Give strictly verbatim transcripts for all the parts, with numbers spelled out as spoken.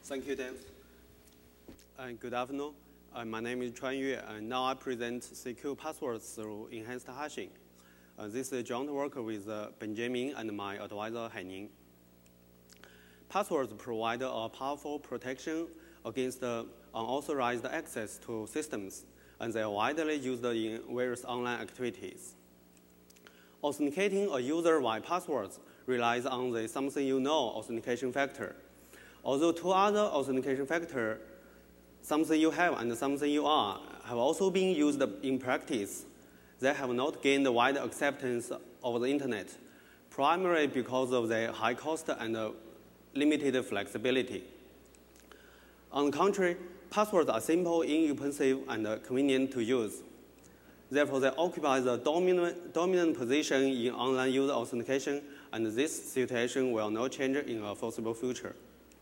Thank you, Dave. And good afternoon. Uh, my name is Chuan Yue, and now I present secure passwords through enhanced hashing. Uh, this is a joint work with uh, Benjamin and my advisor, Haining. Passwords provide a powerful protection against uh, unauthorized access to systems, and they are widely used in various online activities. Authenticating a user via passwords relies on the something you know authentication factor. Although two other authentication factors, something you have and something you are, have also been used in practice, they have not gained wide acceptance over the internet, primarily because of their high cost and limited flexibility. On the contrary, passwords are simple, inexpensive, and convenient to use. Therefore, they occupy the dominant, dominant position in online user authentication, and this situation will not change in a foreseeable future.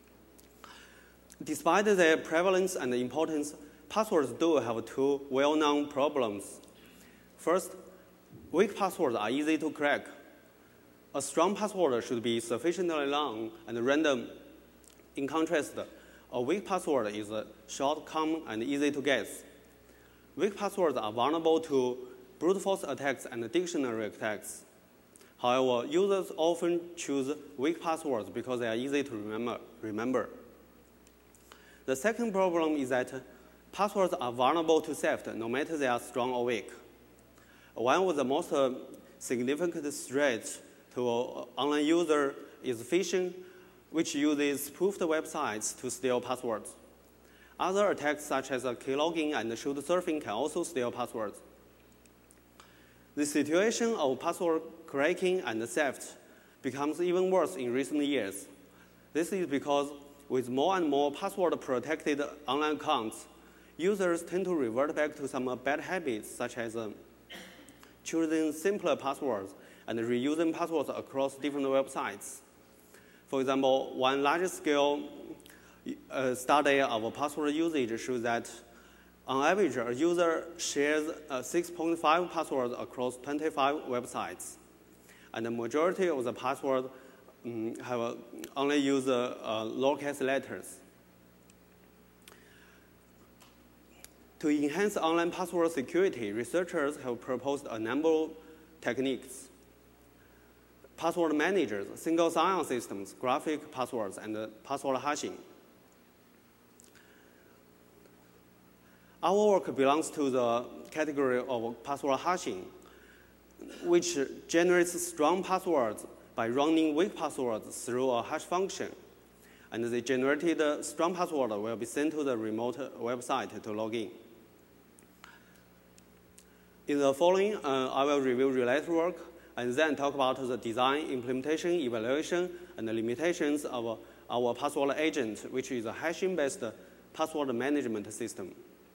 Despite their prevalence and importance, passwords do have two well-known problems. First, weak passwords are easy to crack. A strong password should be sufficiently long and random. In contrast, a weak password is short, calm, and easy to guess. Weak passwords are vulnerable to brute force attacks and dictionary attacks. However, users often choose weak passwords because they are easy to remember. remember. The second problem is that passwords are vulnerable to theft, no matter they are strong or weak. One of the most uh, significant threats to uh, online user is phishing, which uses spoofed websites to steal passwords. Other attacks, such as uh, keylogging and shoot surfing, can also steal passwords. The situation of password cracking and theft becomes even worse in recent years. This is because with more and more password-protected online accounts, users tend to revert back to some bad habits, such as um, choosing simpler passwords and reusing passwords across different websites. For example, one large-scale uh, study of password usage shows that, on average, a user shares uh, six point five passwords across twenty-five websites, and the majority of the passwords um, have uh, only used uh, uh, lowercase letters. To enhance online password security, researchers have proposed a number of techniques: password managers, single sign-on systems, graphic passwords, and uh, password hashing. Our work belongs to the category of password hashing, which generates strong passwords by running weak passwords through a hash function. And the generated strong password will be sent to the remote website to log in. In the following, uh, I will review related work and then talk about the design, implementation, evaluation, and the limitations of our password agent, which is a hashing-based password management system.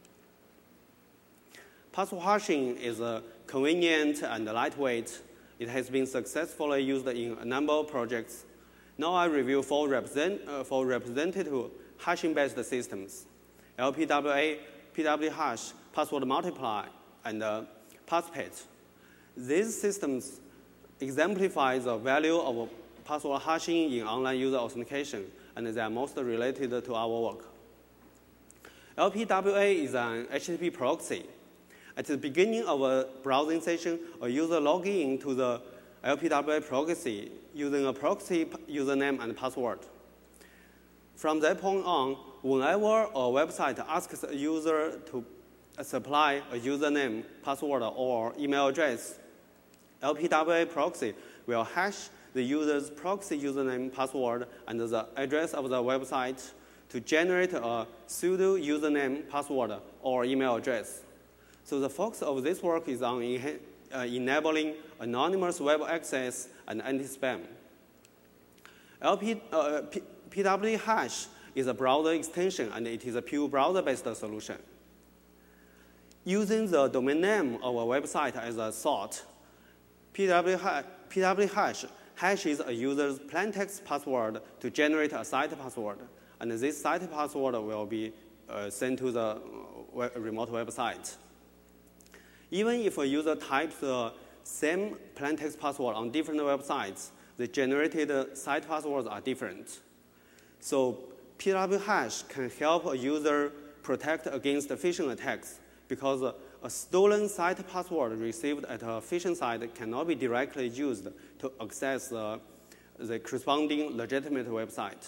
Password hashing is uh, convenient and lightweight. It has been successfully used in a number of projects. Now I review four, represent, uh, four representative hashing-based systems: L P W A, P W hash, password multiply, and uh, PassPet. These systems exemplify the value of password hashing in online user authentication, and they are most related to our work. L P W A is an H T T P proxy. At the beginning of a browsing session, a user logs in to the L P W A proxy using a proxy username and password. From that point on, whenever a website asks a user to supply a username, password, or email address, L P W A proxy will hash the user's proxy username, password, and the address of the website to generate a pseudo username, password, or email address. So the focus of this work is on uh, enabling anonymous web access and anti-spam. L P, uh, P W hash is a browser extension, and it is a pure browser-based solution. Using the domain name of a website as a sort, P W hash hashes a user's plaintext password to generate a site password, and this site password will be uh, sent to the web remote website. Even if a user types the same plaintext password on different websites, the generated site passwords are different. So P W hash can help a user protect against phishing attacks because a stolen site password received at a phishing site cannot be directly used to access uh, the corresponding legitimate website.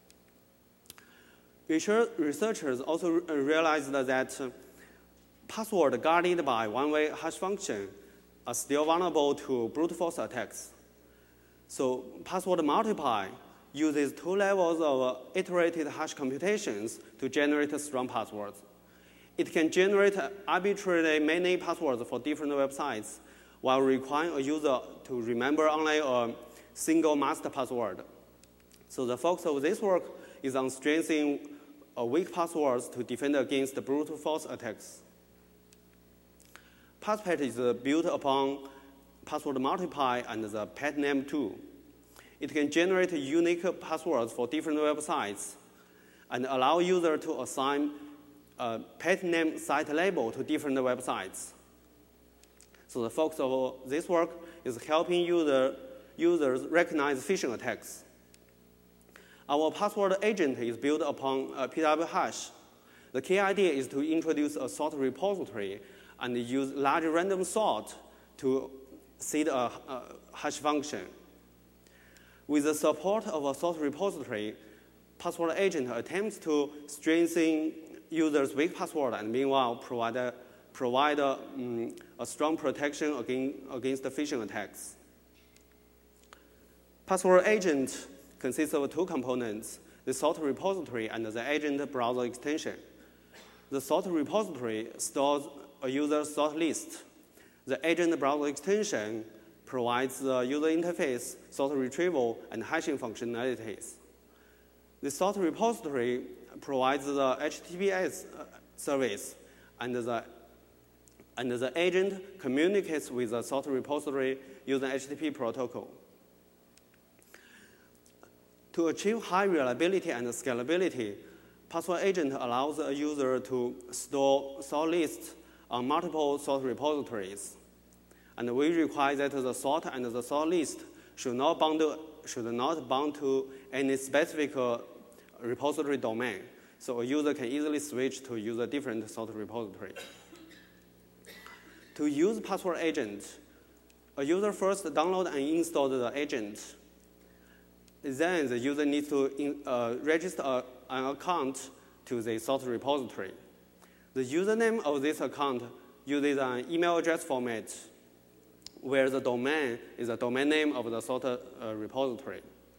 Researchers also realized that passwords guarded by one-way hash function are still vulnerable to brute force attacks. So password multiply uses two levels of iterated hash computations to generate strong passwords. It can generate arbitrarily many passwords for different websites while requiring a user to remember only a single master password. So the focus of this work is on strengthening weak passwords to defend against brute force attacks. PassPet is built upon password multiply and the pet name tool. It can generate unique passwords for different websites and allow users to assign a pet name site label to different websites. So the focus of this work is helping user, users recognize phishing attacks. Our password agent is built upon a P W hash. The key idea is to introduce a sort repository and use large random sort to seed a, a hash function. With the support of a sort repository, password agent attempts to strengthen users' weak password and meanwhile provide a, provide a, um, a strong protection against, against the phishing attacks. Password agent consists of two components, the sort repository and the agent browser extension. The sort repository stores a user sort list. The agent browser extension provides the user interface, sort retrieval, and hashing functionalities. The sort repository provides the H T T P S service, and the, and the agent communicates with the sort repository using H T T P protocol. To achieve high reliability and scalability, password agent allows a user to store sort lists on multiple sort repositories. And we require that the sort and the sort list should not bound to, should not bound to any specific uh, repository domain. So a user can easily switch to use a different sort repository. To use password agent, a user first download and install the agent. Then the user needs to in, uh, register a, an account to the sort repository. The username of this account uses an email address format, where the domain is the domain name of the sort uh, repository.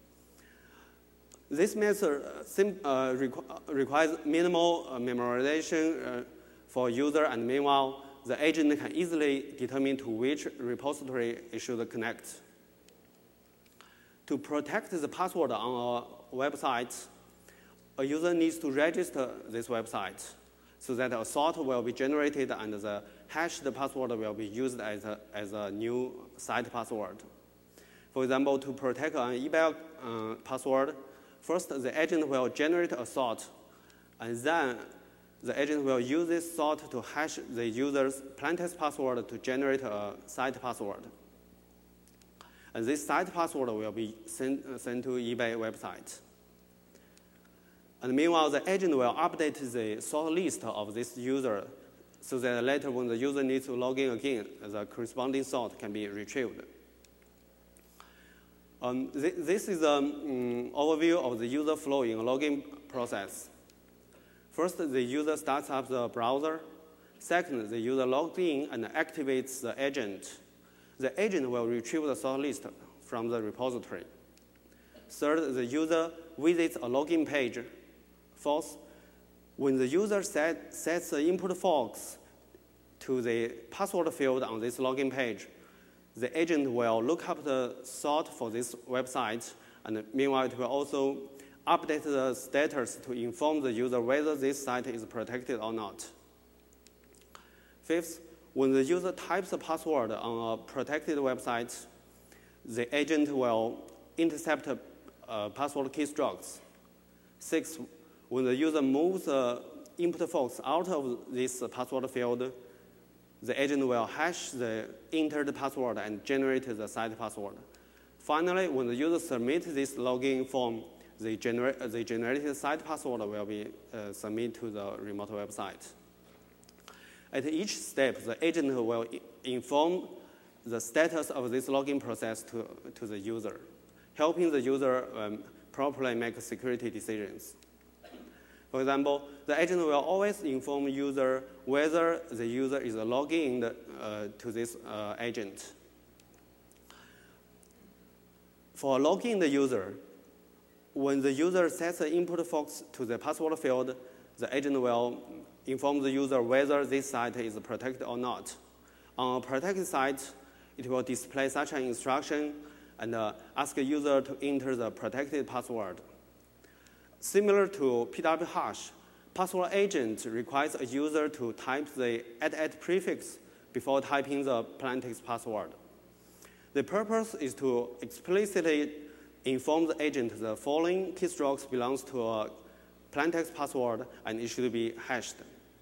This method uh, requ requires minimal uh, memorization uh, for user, and meanwhile, the agent can easily determine to which repository it should connect. To protect the password on a website, a user needs to register this website so that a sort will be generated and the hashed password will be used as a, as a new site password. For example, to protect an eBay uh, password, first the agent will generate a sort, and then the agent will use this sort to hash the user's plaintext password to generate a site password. And this site password will be sent, uh, sent to eBay website. And meanwhile, the agent will update the sort list of this user so that later when the user needs to log in again, the corresponding sort can be retrieved. Um, th this is an um, overview of the user flow in a login process. First, the user starts up the browser. Second, the user logs in and activates the agent. The agent will retrieve the sort list from the repository. Third, the user visits a login page. Fourth, when the user set, sets the input forks to the password field on this login page, the agent will look up the sort for this website, and meanwhile it will also update the status to inform the user whether this site is protected or not. Fifth, when the user types a password on a protected website, the agent will intercept uh, password keystrokes. Sixth, when the user moves the input forks out of this password field, the agent will hash the entered password and generate the site password. Finally, when the user submits this login form, the, gener the generated site password will be uh, submitted to the remote website. At each step, the agent will inform the status of this login process to, to the user, helping the user um, properly make security decisions. For example, the agent will always inform user whether the user is logging uh, to this uh, agent. For logging the user, when the user sets the input box to the password field, the agent will inform the user whether this site is protected or not. On a protected site, it will display such an instruction and uh, ask the user to enter the protected password. Similar to P W hash, password agent requires a user to type the at at prefix before typing the plaintext password. The purpose is to explicitly inform the agent the following keystrokes belongs to a plaintext password and it should be hashed.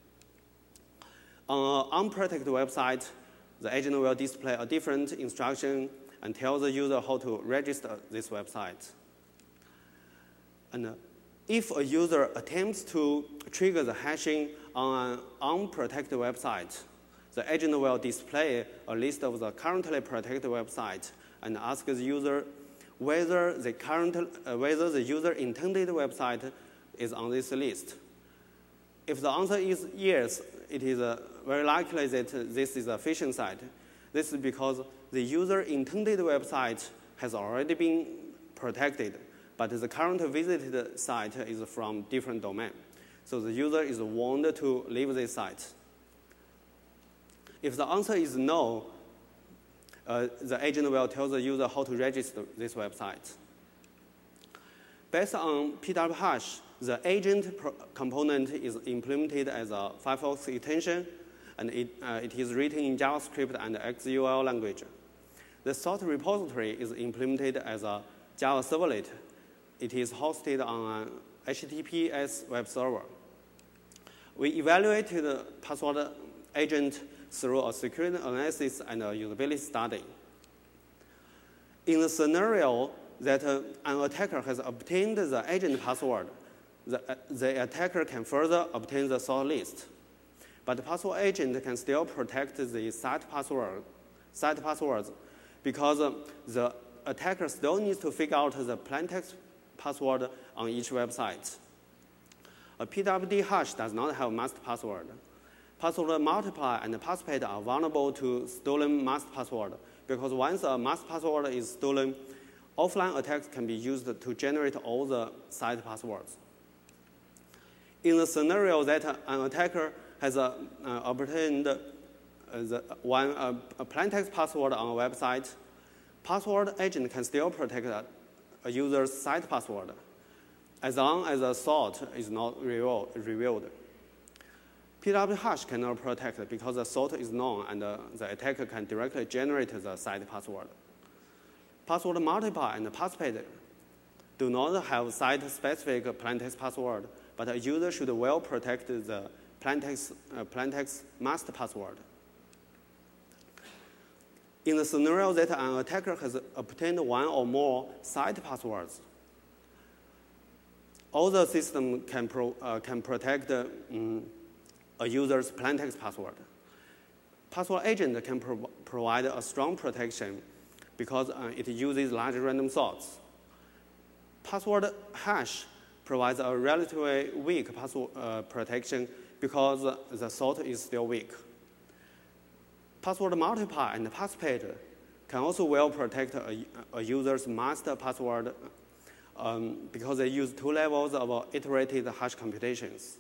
On an unprotected website, the agent will display a different instruction and tell the user how to register this website. And if a user attempts to trigger the hashing on an unprotected website, the agent will display a list of the currently protected websites and ask the user whether the, current, uh, whether the user intended website is on this list. If the answer is yes, it is uh, very likely that this is a phishing site. This is because the user intended website has already been protected, but the current visited site is from different domain. So the user is warned to leave this site. If the answer is no, uh, the agent will tell the user how to register this website. Based on P W hash, the agent component is implemented as a Firefox extension, and it, uh, it is written in JavaScript and X U L language. The sort repository is implemented as a Java servlet. It is hosted on an H T T P S web server. We evaluated the password agent through a security analysis and a usability study. In the scenario that uh, an attacker has obtained the agent password, the, uh, the attacker can further obtain the sort list. But the password agent can still protect the site password, site passwords because uh, the attacker still needs to figure out the plaintext password on each website. A P W D hash does not have masked password. Password multiply and passpad are vulnerable to stolen masked password because once a masked password is stolen, offline attacks can be used to generate all the site passwords. In the scenario that an attacker has uh, uh, obtained uh, the one uh, a plaintext password on a website, password agent can still protect a, a user's site password as long as the sort is not revealed. P W hash cannot protect because the sort is known and uh, the attacker can directly generate the site password. Password multiply and passpad do not have site-specific plaintext password, but a user should well protect the plaintext, uh, plaintext masked password. In the scenario that an attacker has obtained one or more site passwords, all the system can, pro, uh, can protect um, a user's plaintext password. Password agent can pro provide a strong protection because uh, it uses large random sorts. Password hash provides a relatively weak password uh, protection because uh, the sort is still weak. Password multiply and passpad can also well protect a, a user's master password um, because they use two levels of uh, iterated hash computations.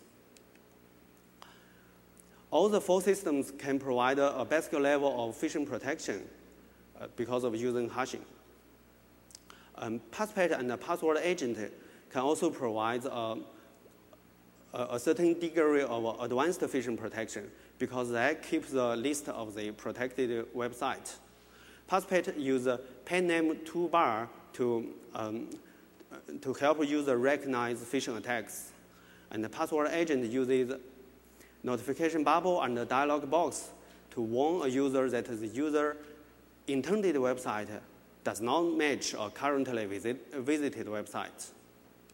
All the four systems can provide a, a basic level of phishing protection uh, because of using hashing. Um, passpad and the password agent can also provide uh, a, a certain degree of advanced phishing protection because that keeps the list of the protected website. Passpad uses pen name toolbar to, um, to help user recognize phishing attacks. And the password agent uses notification bubble and the dialog box to warn a user that the user intended website does not match a currently visit, visited website.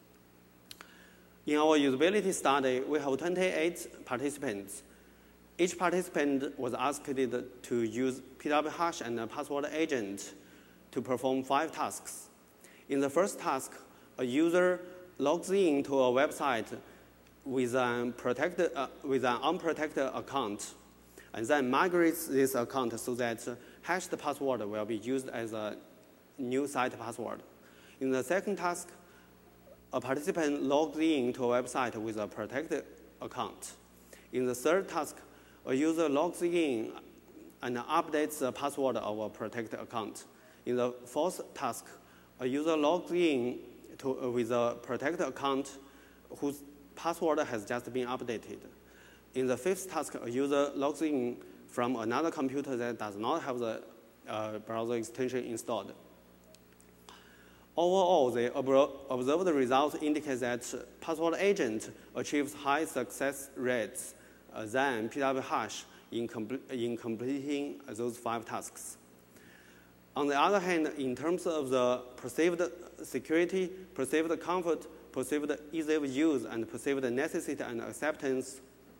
In our usability study, we have twenty-eight participants. Each participant was asked to use P W hash and a password agent to perform five tasks. In the first task, a user logs in to a website with an, protected, uh, with an unprotected account, and then migrates this account so that hashed password will be used as a new site password. In the second task, a participant logs in to a website with a protected account. In the third task, a user logs in and updates the password of a protected account. In the fourth task, a user logs in to, uh, with a protected account whose password has just been updated. In the fifth task, a user logs in from another computer that does not have the uh, browser extension installed. Overall, the observed results indicate that password agent achieves high success rates uh, than P W hash in, com in completing those five tasks. On the other hand, in terms of the perceived security, perceived comfort, perceived ease of use, and perceived necessity and acceptance,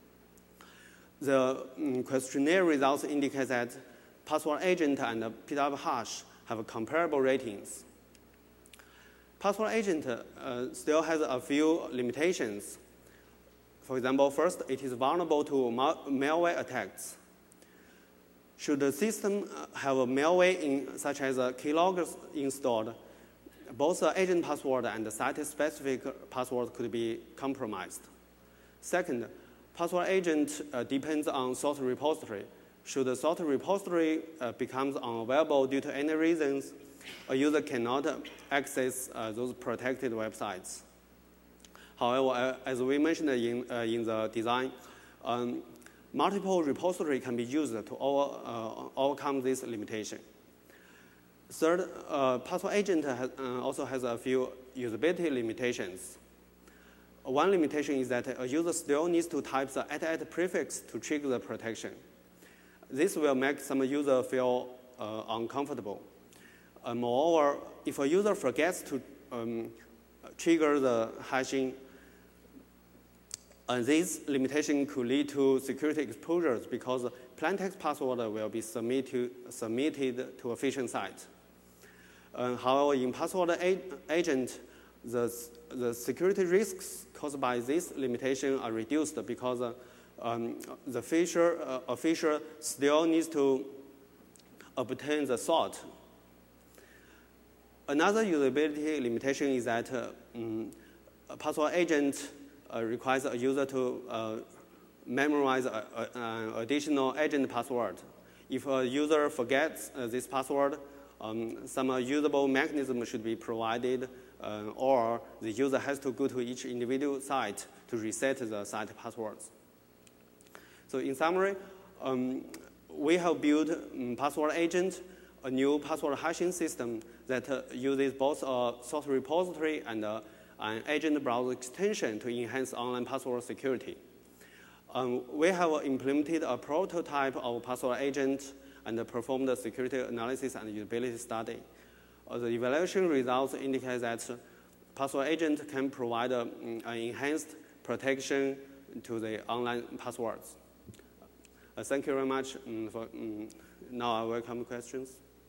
the um, questionnaire results indicate that password agent and P W hash have comparable ratings. Password agent uh, still has a few limitations. For example, first, it is vulnerable to malware attacks. Should the system have a malware in, such as a keylogger installed, both the agent password and the site-specific password could be compromised. Second, password agent uh, depends on source repository. Should the source repository uh, becomes unavailable due to any reasons, a user cannot access uh, those protected websites. However, uh, as we mentioned in, uh, in the design, um, multiple repositories can be used to over, uh, overcome this limitation. Third, uh, password agent has, uh, also has a few usability limitations. One limitation is that a user still needs to type the at at prefix to trigger the protection. This will make some user feel uh, uncomfortable. Uh, moreover, if a user forgets to um, trigger the hashing, uh, this limitation could lead to security exposures because plaintext password will be submitted, submitted to a phishing site. Uh, however, in password agent, the, the security risks caused by this limitation are reduced because uh, um, the fisher, uh, a fisher still needs to obtain the salt. Another usability limitation is that uh, um, a password agent uh, requires a user to uh, memorize an additional agent password. If a user forgets uh, this password, um, some uh, usable mechanism should be provided, uh, or the user has to go to each individual site to reset the site passwords. So in summary, um, we have built um, password agent, a new password hashing system that uh, uses both a source repository and uh, an agent browser extension to enhance online password security. Um, we have implemented a prototype of password agent and performed a security analysis and usability study. Uh, the evaluation results indicate that password agent can provide uh, an enhanced protection to the online passwords. Uh, thank you very much. Um, for, um, now I welcome questions.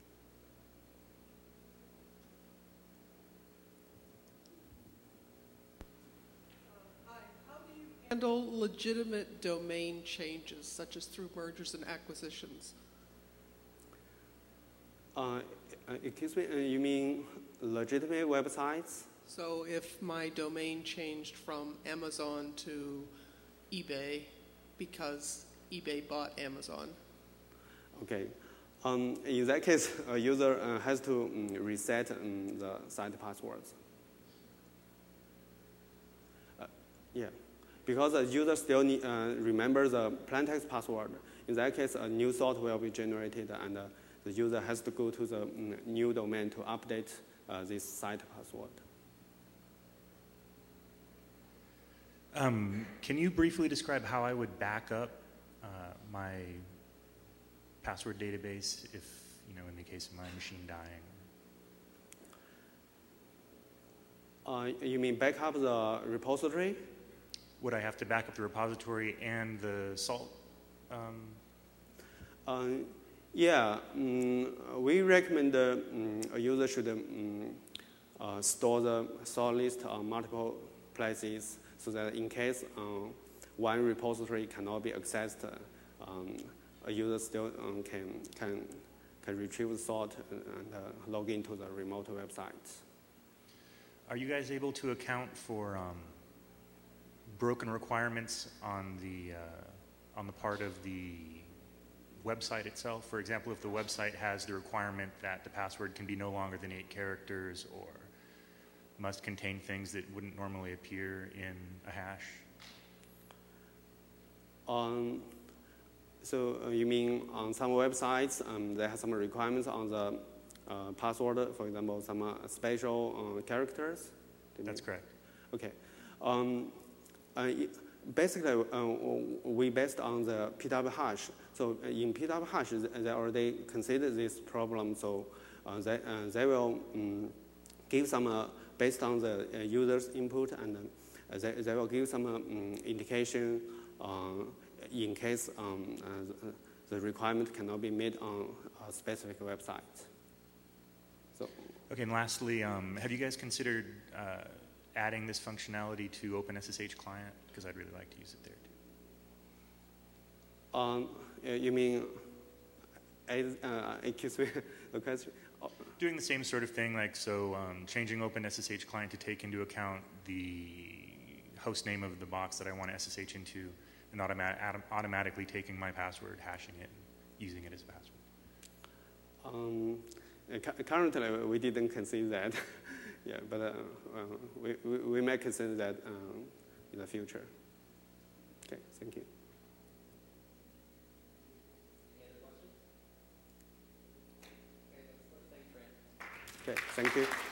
Handle legitimate domain changes, such as through mergers and acquisitions? Uh, excuse me, uh, you mean legitimate websites? So if my domain changed from Amazon to eBay because eBay bought Amazon. Okay. Um, in that case, a user uh, has to um, reset um, the site passwords. Uh, yeah. Because the user still need, uh, remembers the plaintext password. In that case, a new sort will be generated, and uh, the user has to go to the um, new domain to update uh, this site password. Um, can you briefly describe how I would back up uh, my password database if, you know, in the case of my machine dying? Uh, you mean back up the repository? Would I have to back up the repository and the salt? Um, Uh, yeah, um, we recommend uh, um, a user should um, uh, store the sort list on multiple places so that in case uh, one repository cannot be accessed, uh, um, a user still um, can, can, can retrieve the sort and, and uh, log into the remote website. Are you guys able to account for um, broken requirements on the, uh, on the part of the website itself? For example, if the website has the requirement that the password can be no longer than eight characters or must contain things that wouldn't normally appear in a hash? Um, so uh, you mean on some websites, um, they have some requirements on the uh, password, for example, some uh, special uh, characters? That's correct. Okay. Um, uh, basically, uh, we based on the P W hash. So in P W hash, they already consider this problem. So uh, they, uh, they will um, give some, uh, based on the uh, user's input, and uh, they, they will give some uh, um, indication uh, in case um, uh, the requirement cannot be made on a specific website. So. Okay, and lastly, um, have you guys considered uh, adding this functionality to OpenSSH client? Because I'd really like to use it there too. Um, you mean, uh, excuse me, the question? Doing the same sort of thing, like so um, changing OpenSSH client to take into account the host name of the box that I want to S S H into, and automat automatically taking my password, hashing it, using it as a password. Um, currently, we didn't consider that. Yeah, but uh, uh, we, we, we may consider that um, in the future. Okay, thank you. Okay, thank you.